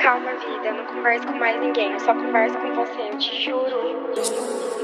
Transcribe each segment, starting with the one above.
Calma, vida, eu não converso com mais ninguém, eu só converso com você, eu te juro.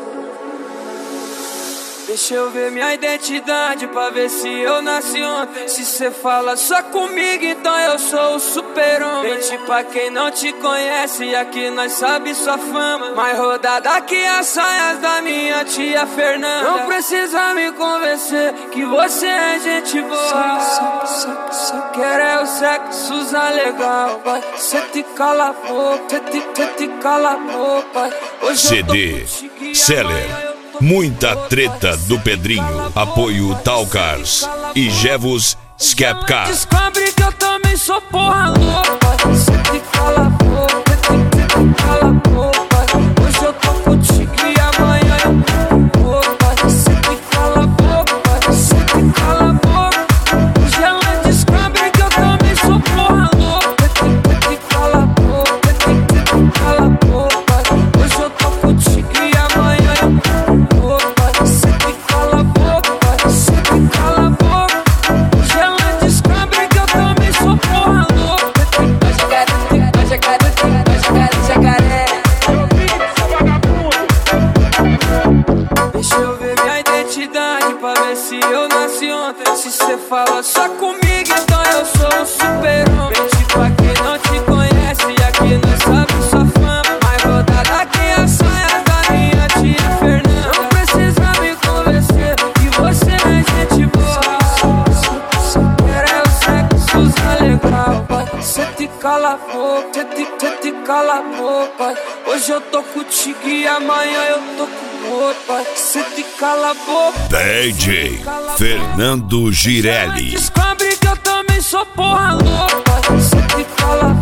Deixa eu ver minha identidade pra ver se eu nasci ontem. Se cê fala só comigo, então eu sou o super-homem. Mente pra quem não te conhece, aqui nós sabe sua fama. Mais rodada que as saias da minha tia Fernanda. Não precisa me convencer que você é gente boa. Só quero é o sexo usar legal, vai. Cê te cala a boca, cê te cala a boca. CD Seller. Muita treta do Pedrinho. Apoio Talcars e Jevos Skepcar. Descobre que eu também sou porra louca. Cê te cala a boca, cê te cala a boca. Hoje eu tô contigo e amanhã eu tô com outra. Cê te cala a boca, cê te cala a boca. Hoje ela descobre que eu também sou porra louca. Cê te cala a boca, cê te cala a boca. Hoje eu tô contigo e amanhã eu tô com outra. Cê te cala a boca, cê te cala a boca. Hoje ela descobre que eu também sou porra louca. Jacaré. Deixa eu ver minha identidade pra ver se eu nasci ontem. Se cê fala só comigo, então eu sou o super-homem. Mente pra quem não te conhece, aqui nós sabe sua fama. Mais rodada que as saias da minha tia Fernanda. Não precisa me convencer que você é gente boa. Só quero é o sexo usar legal, vai. Cê te cala a boca, cê te cala a boca. Hoje eu tô contigo e amanhã eu tô com outra. Cê te cala a boca. DJ Fernando Girelli. Descobre que eu também sou porra louca. Cê te cala